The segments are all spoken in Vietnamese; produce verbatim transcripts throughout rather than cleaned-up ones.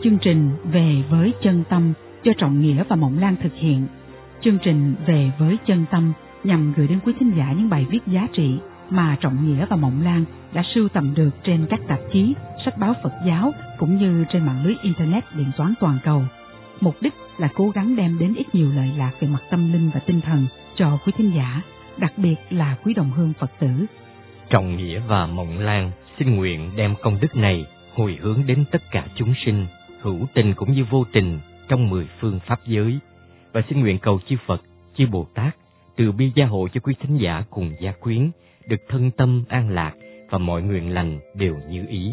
chương trình Về với chân tâm do Trọng Nghĩa và Mộng Lan thực hiện. Chương trình Về với chân tâm nhằm gửi đến quý thính giả những bài viết giá trị mà Trọng Nghĩa và Mộng Lan đã sưu tầm được trên các tạp chí, sách báo Phật giáo cũng như trên mạng lưới Internet điện toán toàn cầu. Mục đích là cố gắng đem đến ít nhiều lợi lạc về mặt tâm linh và tinh thần cho quý thính giả, đặc biệt là quý đồng hương Phật tử. Trọng Nghĩa và Mộng Lan xin nguyện đem công đức này hồi hướng đến tất cả chúng sinh, hữu tình cũng như vô tình trong mười phương pháp giới, và xin nguyện cầu chư Phật, chư Bồ Tát từ bi gia hộ cho quý thính giả cùng gia quyến được thân tâm an lạc và mọi nguyện lành đều như ý.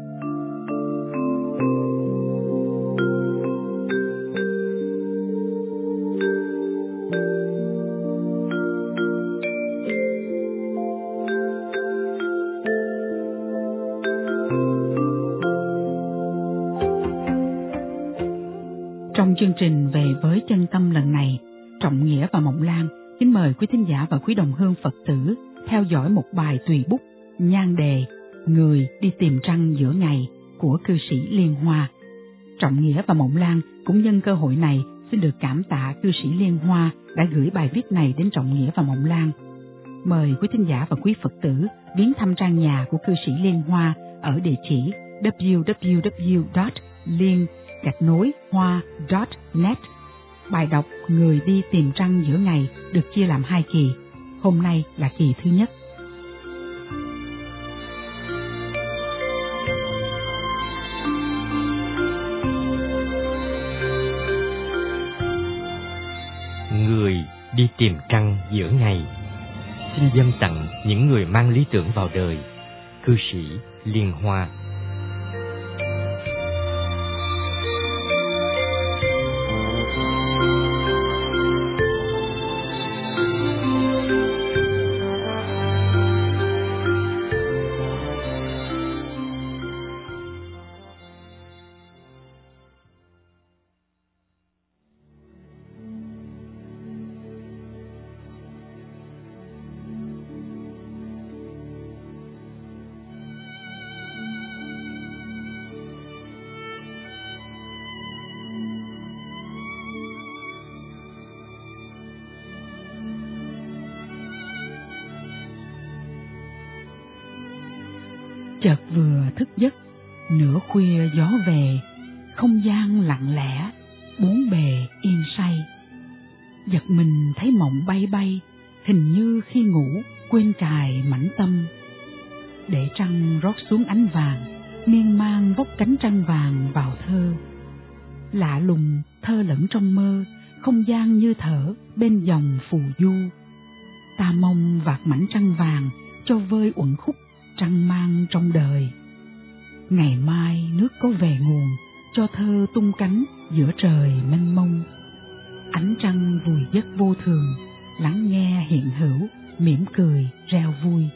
Trong chương trình Về với chân tâm lần này, Trọng Nghĩa và Mộng Lan kính mời quý thính giả và quý đồng hương Phật tử theo dõi một bài tùy bút nhan đề Người đi tìm trăng giữa ngày của cư sĩ Liên Hoa. Trọng Nghĩa và Mộng Lan cũng nhân cơ hội này xin được cảm tạ cư sĩ Liên Hoa đã gửi bài viết này đến Trọng Nghĩa và Mộng Lan. Mời quý thính giả và quý Phật tử viếng thăm trang nhà của cư sĩ Liên Hoa ở địa chỉ w w w chấm liên gạch nối hoa chấm net. Bài đọc Người đi tìm trăng giữa ngày được chia làm hai kỳ. Hôm nay là kỳ thứ nhất. Người đi tìm trăng giữa ngày. Xin dâng tặng những người mang lý tưởng vào đời. Cư sĩ Liên Hoa. Chợt vừa thức giấc, nửa khuya gió về, không gian lặng lẽ, bốn bề yên say. Giật mình thấy mộng bay bay, hình như khi ngủ quên cài mảnh tâm. Để trăng rót xuống ánh vàng, miên man vốc cánh trăng vàng vào thơ. Lạ lùng thơ lẫn trong mơ, không gian như thở bên dòng phù du. Ta mong vạt mảnh trăng vàng cho vơi uẩn khúc trăng mang trong đời. Ngày mai nước có về nguồn, cho thơ tung cánh giữa trời mênh mông. Ánh trăng vùi giấc vô thường, lắng nghe hiện hữu, mỉm cười reo vui.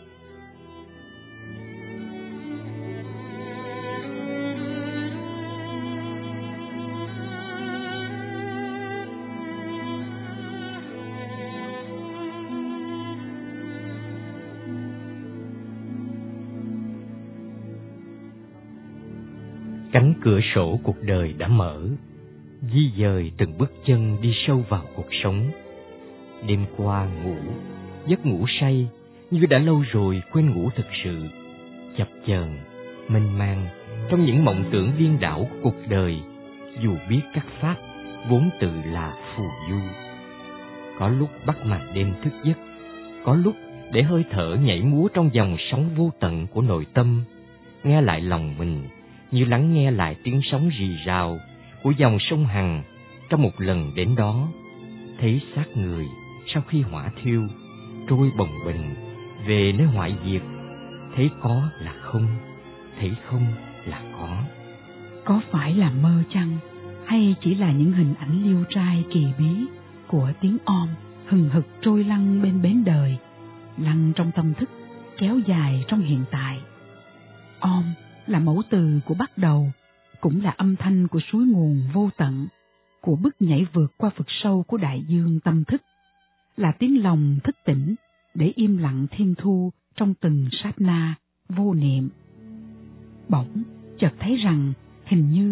Cánh cửa sổ cuộc đời đã mở, di dời từng bước chân đi sâu vào cuộc sống. Đêm qua ngủ, giấc ngủ say, như đã lâu rồi quên ngủ thực sự. Chập chờn, mênh mang, trong những mộng tưởng điên đảo của cuộc đời, dù biết các pháp vốn tự là phù du. Có lúc bắt màn đêm thức giấc, có lúc để hơi thở nhảy múa trong dòng sóng vô tận của nội tâm, nghe lại lòng mình như lắng nghe lại tiếng sóng rì rào của dòng sông Hằng trong một lần đến đó. Thấy xác người sau khi hỏa thiêu trôi bồng bềnh về nơi hoại diệt. Thấy có là không, thấy không là có. Có phải là mơ chăng, hay chỉ là những hình ảnh liêu trai kỳ bí của tiếng om hừng hực trôi lăn bên bến đời, lăn trong tâm thức, kéo dài trong hiện tại. Om là mẫu từ của bắt đầu, cũng là âm thanh của suối nguồn vô tận, của bước nhảy vượt qua vực sâu của đại dương tâm thức, là tiếng lòng thức tỉnh để im lặng thiên thu trong từng sát na vô niệm. Bỗng chợt thấy rằng hình như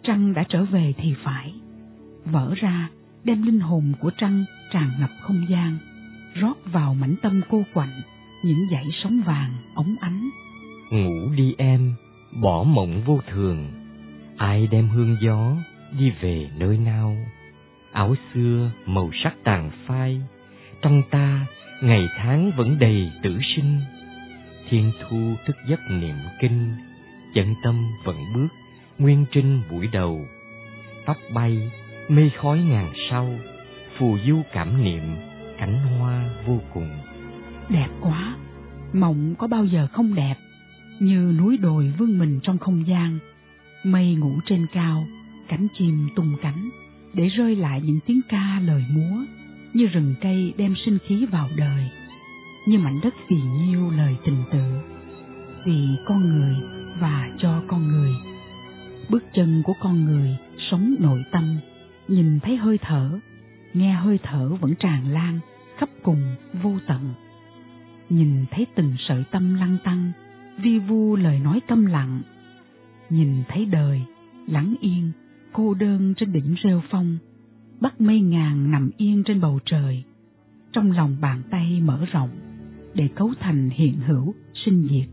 Trăng đã trở về thì phải. Vỡ ra, đem linh hồn của trăng tràn ngập không gian, rót vào mảnh tâm cô quạnh những dải sóng vàng óng ánh. Ngủ đi em, bỏ mộng vô thường, ai đem hương gió đi về nơi nào. Áo xưa màu sắc tàn phai, trong ta ngày tháng vẫn đầy tử sinh. Thiên thu thức giấc niệm kinh, chân tâm vẫn bước nguyên trinh buổi đầu. Tóc bay mây khói ngàn sau, phù du cảm niệm cánh hoa vô cùng. Đẹp quá, mộng có bao giờ không đẹp, như núi đồi vươn mình trong không gian, mây ngủ trên cao, cánh chim tung cánh, để rơi lại những tiếng ca lời múa, như rừng cây đem sinh khí vào đời, như mảnh đất phì nhiêu lời tình tự, vì con người và cho con người. Bước chân của con người sống nội tâm, nhìn thấy hơi thở, nghe hơi thở vẫn tràn lan khắp cùng vô tận. Nhìn thấy từng sợi tâm lăn tăn, vi vu lời nói câm lặng. Nhìn thấy đời lắng yên, cô đơn trên đỉnh rêu phong, bắt mây ngàn nằm yên trên bầu trời, trong lòng bàn tay mở rộng để cấu thành hiện hữu sinh diệt.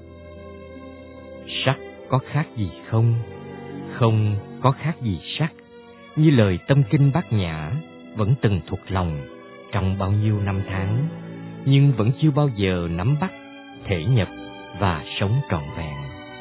Sắc có khác gì không? Không có khác gì sắc, như lời tâm kinh Bát Nhã vẫn từng thuộc lòng trong bao nhiêu năm tháng, nhưng vẫn chưa bao giờ nắm bắt, thể nhập và sống trọn vẹn.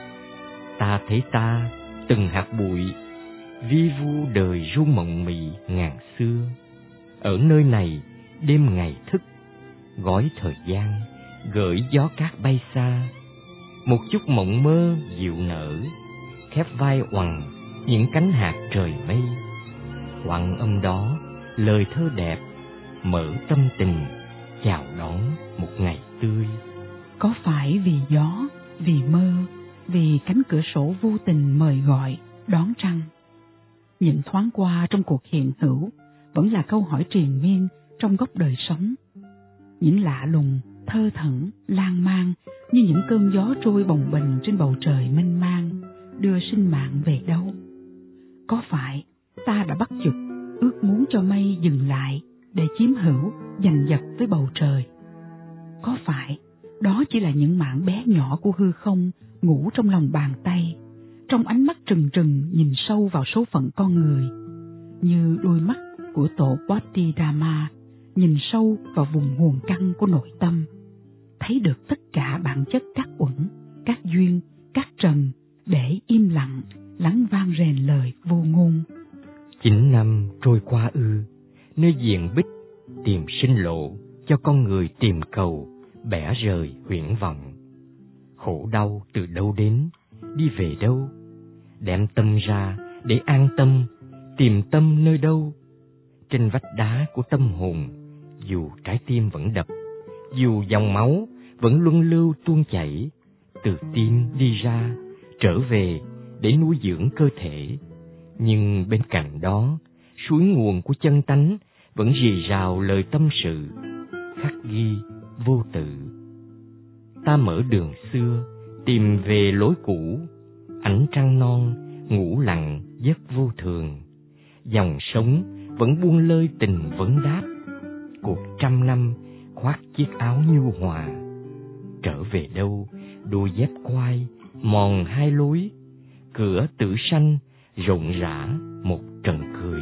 Ta thấy ta từng hạt bụi, vi vu đời ru mộng mị ngàn xưa. Ở nơi này đêm ngày thức, gói thời gian gửi gió cát bay xa. Một chút mộng mơ dịu nở, khép vai oằn những cánh hạt trời mây. Quặng âm đó lời thơ đẹp, mở tâm tình chào đón một ngày tươi. Có phải vì gió, vì mơ, vì cánh cửa sổ vô tình mời gọi đón trăng? Nhìn thoáng qua trong cuộc hiện hữu vẫn là câu hỏi triền miên trong góc đời sống. Những lạ lùng, thơ thẩn, lan man như những cơn gió trôi bồng bềnh trên bầu trời mênh mang, đưa sinh mạng về đâu? Có phải ta đã bắt chước ước muốn cho mây dừng lại để chiếm hữu, giành giật với bầu trời? Có phải đó chỉ là những mảng bé nhỏ của hư không ngủ trong lòng bàn tay, trong ánh mắt trừng trừng nhìn sâu vào số phận con người, như đôi mắt của tổ Bodhidharma nhìn sâu vào vùng nguồn căn của nội tâm, thấy được tất cả bản chất các uẩn, các duyên, các trần, để im lặng lắng vang rền lời vô ngôn. Chín năm trôi qua ư, nơi diện bích tìm sinh lộ cho con người tìm cầu, bẻ rời huyễn vọng. Khổ đau từ đâu đến, đi về đâu? Đem tâm ra để an tâm, tìm tâm nơi đâu? Trên vách đá của tâm hồn, dù trái tim vẫn đập, dù dòng máu vẫn luân lưu tuôn chảy, từ tim đi ra, trở về để nuôi dưỡng cơ thể. Nhưng bên cạnh đó, suối nguồn của chân tánh vẫn rì rào lời tâm sự, khắc ghi vô tự. Ta mở đường xưa, tìm về lối cũ, ánh trăng non, ngủ lặng giấc vô thường. Dòng sống vẫn buông lơi tình vấn đáp, cuộc trăm năm khoác chiếc áo nhu hòa. Trở về đâu, đôi dép quai, mòn hai lối, cửa tử sanh, rộn rã một trần cười.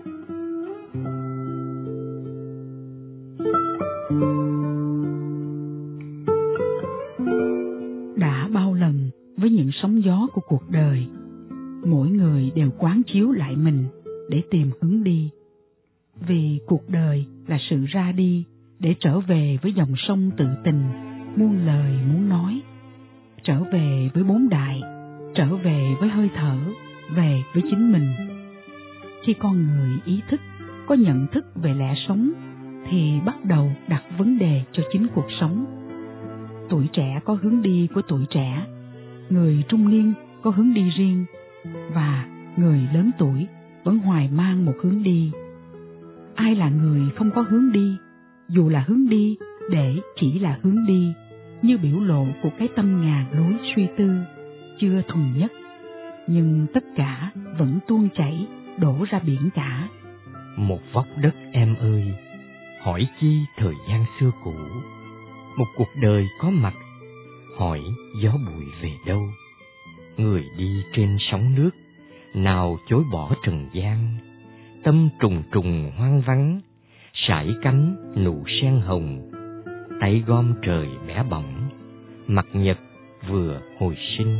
Đã bao lần với những sóng gió của cuộc đời, mỗi người đều quán chiếu lại mình để tìm hướng đi. Vì cuộc đời là sự ra đi để trở về với dòng sông tự tình, muôn lời muốn nói. Trở về với bốn đại, trở về với hơi thở, về với chính mình. Khi con người ý thức, có nhận thức về lẽ sống, thì bắt đầu đặt vấn đề cho chính cuộc sống. Tuổi trẻ có hướng đi của tuổi trẻ, người trung niên có hướng đi riêng, và người lớn tuổi vẫn hoài mang một hướng đi. Ai là người không có hướng đi, dù là hướng đi để chỉ là hướng đi, như biểu lộ của cái tâm ngàn lối suy tư, chưa thuần nhất. nhưng tất cả vẫn tuôn chảy, đổ ra biển cả. Một vóc đất em ơi, hỏi chi thời gian xưa cũ. Một cuộc đời có mặt, hỏi gió bụi về đâu. Người đi trên sóng nước, nào chối bỏ trần gian. Tâm trùng trùng hoang vắng, sải cánh nụ sen hồng. Tay gom trời bé bỏng, mặt nhật vừa hồi sinh.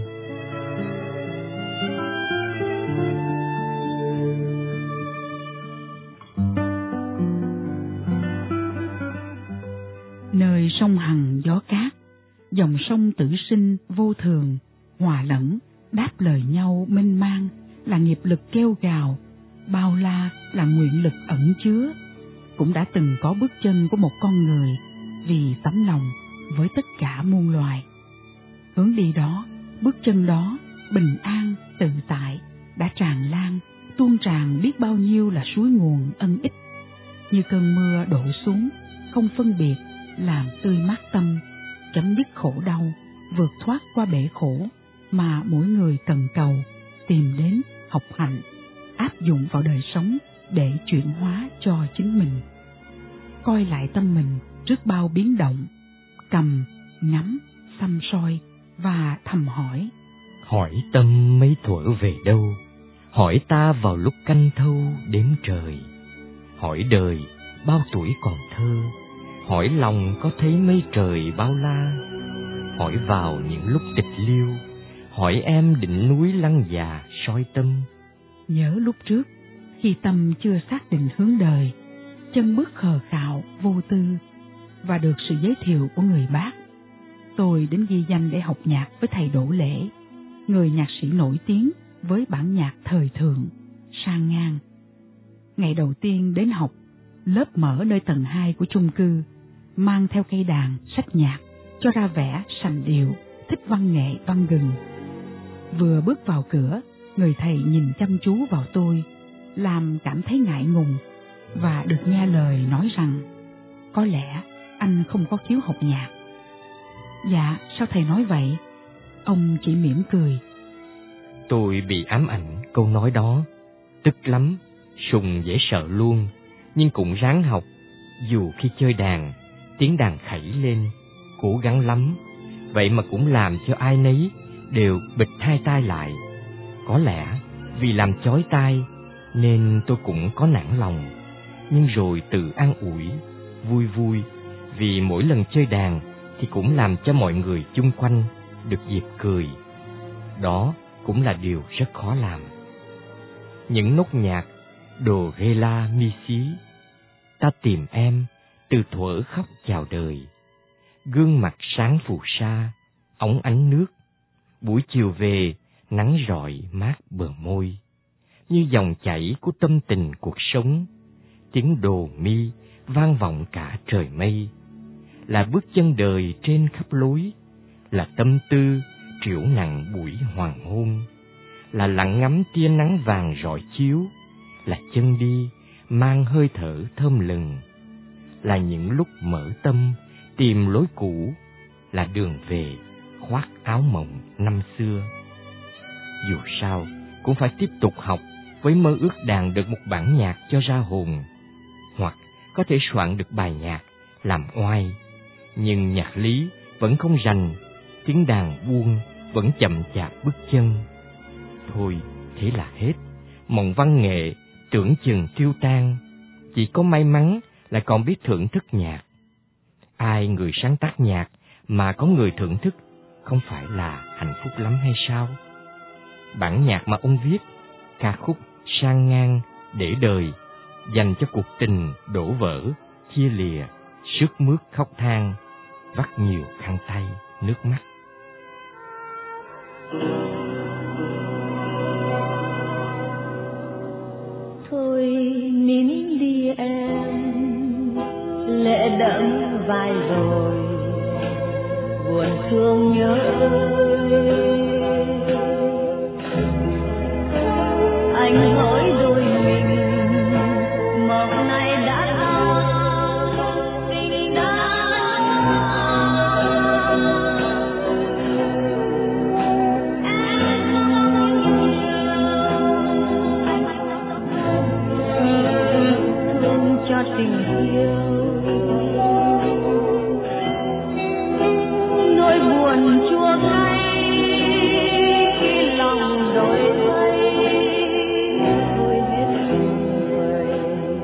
Nơi sông Hằng gió cát, dòng sông tử sinh vô thường, hòa lẫn, đáp lời nhau mênh mang, là nghiệp lực kêu gào, bao la là nguyện lực ẩn chứa. Cũng đã từng có bước chân của một con người vì tấm lòng với tất cả muôn loài. Hướng đi đó, bước chân đó, bình an, tự tại, đã tràn lan, tuôn tràn biết bao nhiêu là suối nguồn ân ích. Như cơn mưa đổ xuống, không phân biệt, làm tươi mát tâm, chấm dứt khổ đau, vượt thoát qua bể khổ mà mỗi người cần cầu, tìm đến, học hành, áp dụng vào đời sống để chuyển hóa cho chính mình. Coi lại tâm mình trước bao biến động, cầm, ngắm, xăm soi và thầm hỏi. Hỏi tâm mấy thuở về đâu, hỏi ta vào lúc canh thâu đếm trời. Hỏi đời bao tuổi còn thơ, hỏi lòng có thấy mây trời bao la. Hỏi vào những lúc tịch liêu, hỏi em đỉnh núi lăng già soi tâm. Nhớ lúc trước, khi tâm chưa xác định hướng đời, chân bước khờ khạo vô tư, và được sự giới thiệu của người bác, tôi đến ghi danh để học nhạc với thầy Đỗ Lễ, người nhạc sĩ nổi tiếng với bản nhạc thời thượng, sang ngang. Ngày đầu tiên đến học, lớp mở nơi tầng hai của chung cư, mang theo cây đàn, sách nhạc, cho ra vẻ sành điệu, thích văn nghệ văn gừng. Vừa bước vào cửa, người thầy nhìn chăm chú vào tôi, làm cảm thấy ngại ngùng, và được nghe lời nói rằng, có lẽ anh không có khiếu học nhạc. Dạ, sao thầy nói vậy? Ông chỉ mỉm cười. Tôi bị ám ảnh câu nói đó, tức lắm, sùng dễ sợ luôn, nhưng cũng ráng học. Dù khi chơi đàn, tiếng đàn khẩy lên, cố gắng lắm, vậy mà cũng làm cho ai nấy đều bịt hai tai lại. Có lẽ vì làm chói tai nên tôi cũng có nản lòng, nhưng rồi tự an ủi, vui vui, vì mỗi lần chơi đàn thì cũng làm cho mọi người chung quanh được dịp cười. Đó cũng là điều rất khó làm. Những nốt nhạc đồ rê la mi xí, ta tìm em từ thuở khóc chào đời. Gương mặt sáng phù sa, óng ánh nước, buổi chiều về nắng rọi mát bờ môi. Như dòng chảy của tâm tình cuộc sống, tiếng đồ mi vang vọng cả trời mây. Là bước chân đời trên khắp lối, là tâm tư triểu nặng buổi hoàng hôn, là lặng ngắm tia nắng vàng rọi chiếu, là chân đi mang hơi thở thơm lừng, là những lúc mở tâm tìm lối cũ, là đường về khoác áo mộng năm xưa. Dù sao cũng phải tiếp tục học với mơ ước đàn được một bản nhạc cho ra hồn, hoặc có thể soạn được bài nhạc làm oai. Nhưng nhạc lý vẫn không rành, tiếng đàn buông vẫn chậm chạp bước chân. Thôi thế là hết, mộng văn nghệ tưởng chừng tiêu tan, chỉ có may mắn là còn biết thưởng thức nhạc. Ai người sáng tác nhạc mà có người thưởng thức, không phải là hạnh phúc lắm hay sao? Bản nhạc mà ông viết, ca khúc sang ngang để đời, dành cho cuộc tình đổ vỡ, chia lìa, sướt mướt khóc than, vắt nhiều khăn tay, nước mắt. Thôi nín đi em, lệ đẫm vai rồi, buồn thương nhớ ơi. Anh hỡi đôi mình, mộng này đã thao tình đã. Em không nhìn tình yêu, nỗi buồn chua cay khi lòng đổi thay, thôi hết người.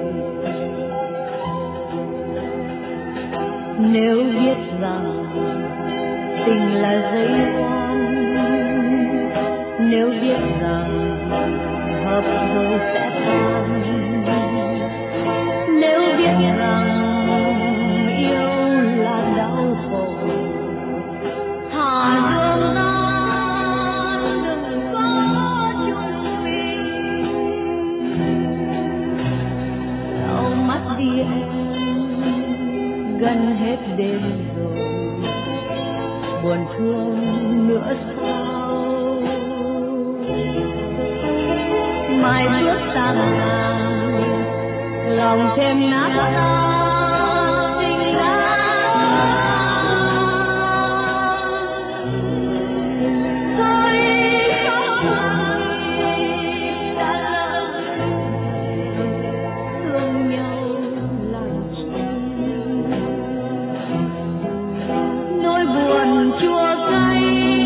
Nếu biết rằng tình là dây voan, nếu biết rằng hợp rồi sẽ tan, nếu biết rằng yêu là đau khổ, thà thương ta đừng có chung mình. Lau mắt đi em, gần hết đêm rồi, buồn thương nữa sao? Mai bước sang nàng, lòng thêm nát đau tình đã. Tôi không đã thương nhau làm chi, nỗi buồn chua cay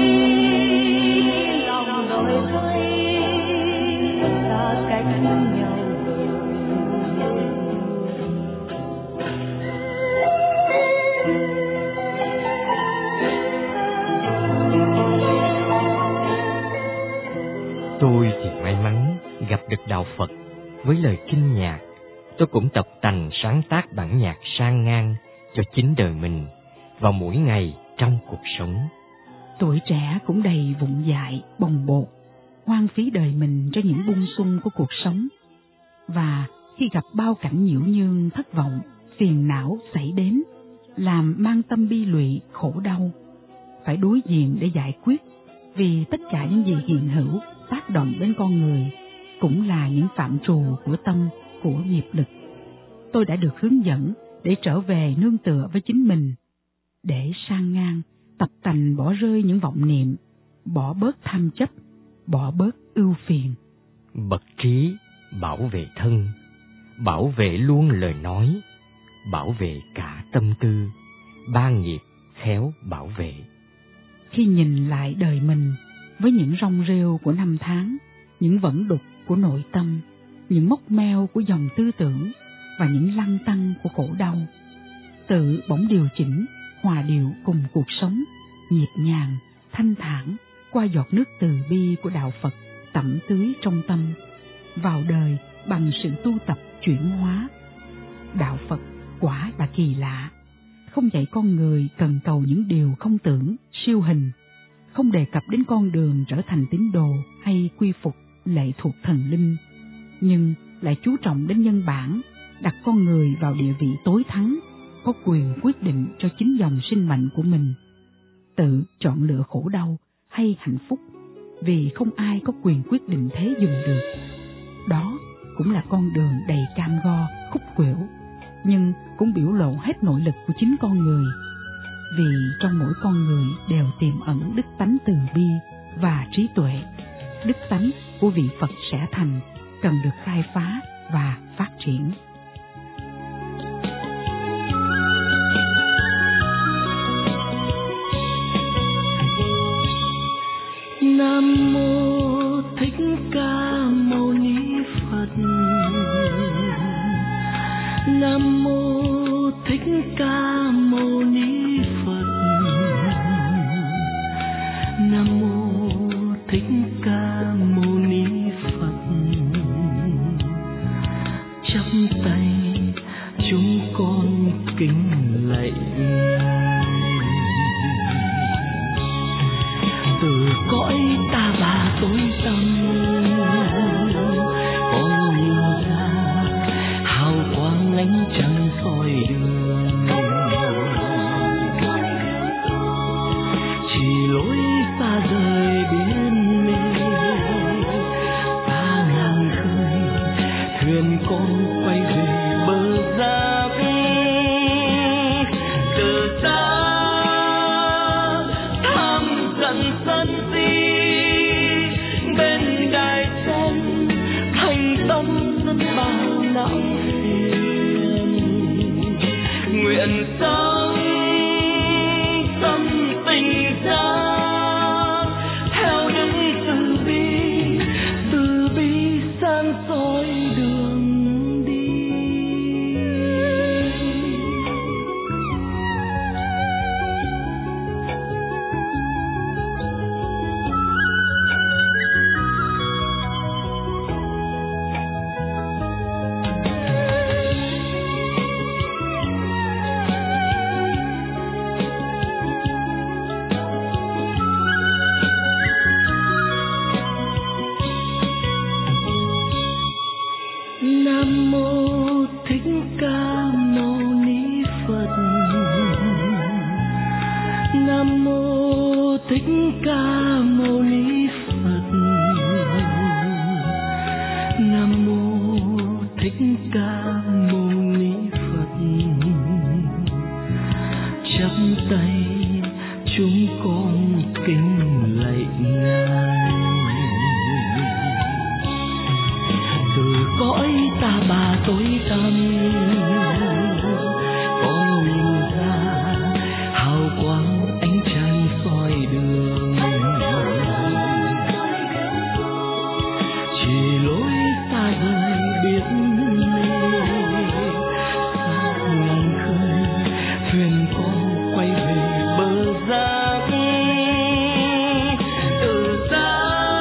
lòng đổi thay, ta cách nhau. Tôi thì may mắn gặp được đạo Phật với lời kinh nhạc. Tôi cũng tập tành sáng tác bản nhạc sang ngang cho chính đời mình vào mỗi ngày trong cuộc sống. Tuổi trẻ cũng đầy vụng dại, bồng bột, hoang phí đời mình cho những bung xung của cuộc sống. Và khi gặp bao cảnh nhiễu nhương, thất vọng, phiền não xảy đến, làm mang tâm bi lụy, khổ đau, phải đối diện để giải quyết, vì tất cả những gì hiện hữu tác động đến con người cũng là những phạm trù của tâm, của nghiệp lực. Tôi đã được hướng dẫn để trở về nương tựa với chính mình, để sang ngang, tập tành bỏ rơi những vọng niệm, bỏ bớt tham chấp, bỏ bớt ưu phiền. Bậc trí bảo vệ thân, bảo vệ luôn lời nói, bảo vệ cả tâm tư, ba nghiệp khéo bảo vệ. Khi nhìn lại đời mình với những rong rêu của năm tháng, những vẫn đục của nội tâm, những mốc meo của dòng tư tưởng và những lăng tăng của khổ đau, tự bỗng điều chỉnh, hòa điệu cùng cuộc sống, nhịp nhàng, thanh thản qua giọt nước từ bi của đạo Phật tẩm tưới trong tâm, vào đời bằng sự tu tập chuyển hóa. Đạo Phật quả là kỳ lạ, không dạy con người cần cầu những điều không tưởng, siêu hình, không đề cập đến con đường trở thành tín đồ hay quy phục lệ thuộc thần linh, nhưng lại chú trọng đến nhân bản, đặt con người vào địa vị tối thắng, có quyền quyết định cho chính dòng sinh mệnh của mình, tự chọn lựa khổ đau hay hạnh phúc, vì không ai có quyền quyết định thế dùm được. Đó cũng là con đường đầy cam go, khúc khuỷu, nhưng cũng biểu lộ hết nội lực của chính con người, vì trong mỗi con người đều tiềm ẩn đức tánh từ bi và trí tuệ. Đức tánh của vị Phật sẽ thành cần được khai phá và phát triển. Nam mô Thích Ca Mâu Ni Phật. Nam mô Thích Ca Mâu Ni Phật. Nam mô Thích Ca Mâu Ni Phật. Chắp tay chúng con kính lạy. Từ cõi ta bà tối tăm con nhìn ra hào quang ánh trăng soi đường, chỉ lối xa rời nguyện sống tâm tình ra theo đức từ bi, từ bi sáng soi đường đi. Nam mô Thích Ca Mâu Ni Phật. Nam mô Thích Ca Mâu Ni Phật. Nam mô Thích Ca Mâu Ni Phật. Chắp tay chúng con kính lạy Ngài. Từ cõi ta bà tối tăm con nhìn ra hào quang ánh trăng soi đường, chỉ lối xa vời biết mê xa ngàn khơi thuyền con quay về bờ giác. Từ xa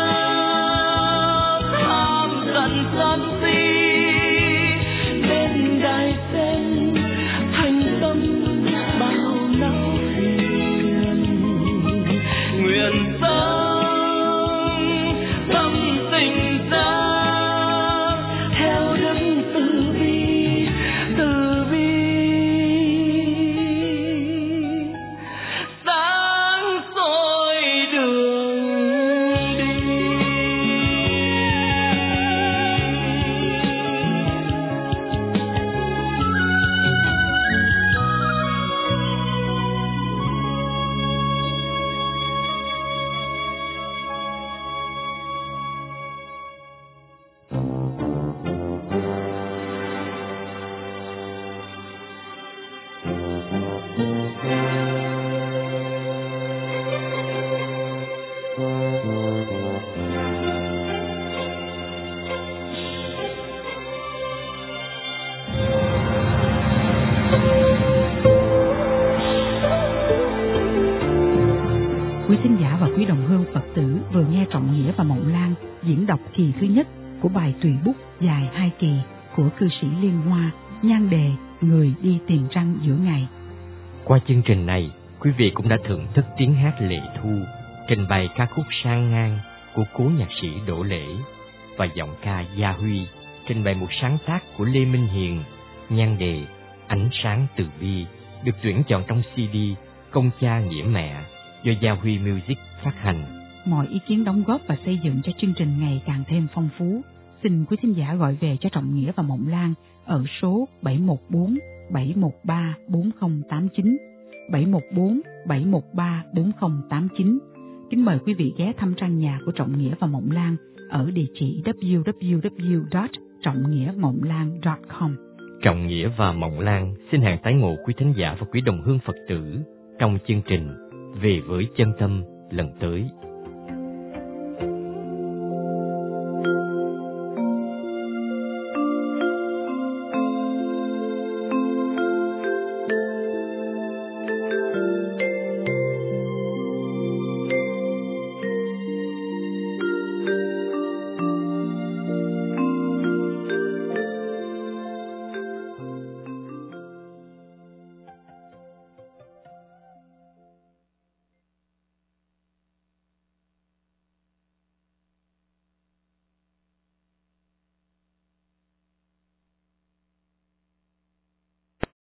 tham giận sân si bên đài sen thành tâm bao não phiền, nguyện sống tâm tình ra theo đức từ bi, từ bi sáng soi đường đi. Quý thính giả và quý đồng hương Phật tử vừa nghe Trọng Nghĩa và Mộng Lan diễn đọc kỳ thứ nhất của bài tùy bút dài hai kỳ của cư sĩ Liên Hoa, nhan đề Người đi tìm trăng giữa ngày. Qua chương trình này, quý vị cũng đã thưởng thức tiếng hát Lệ Thu, trình bày ca khúc Sang Ngang của cố nhạc sĩ Đỗ Lễ, và giọng ca Gia Huy trình bày một sáng tác của Lê Minh Hiền, nhan đề Ánh Sáng Từ Bi, được tuyển chọn trong xê đê Công Cha Nghĩa Mẹ do Gia Huy Music phát hành. Mọi ý kiến đóng góp và xây dựng cho chương trình ngày càng thêm phong phú, xin quý thính giả gọi về cho Trọng Nghĩa và Mộng Lan ở số bảy một bốn bảy một ba bốn không tám chín, bảy một bốn bảy một ba bốn không tám chín. Kính mời quý vị ghé thăm trang nhà của Trọng Nghĩa và Mộng Lan ở địa chỉ w w w chấm trọng nghĩa mộng lan chấm com. Trọng Nghĩa và Mộng Lan xin hẹn tái ngộ quý thính giả và quý đồng hương Phật tử trong chương trình Về với Chân Tâm lần tới.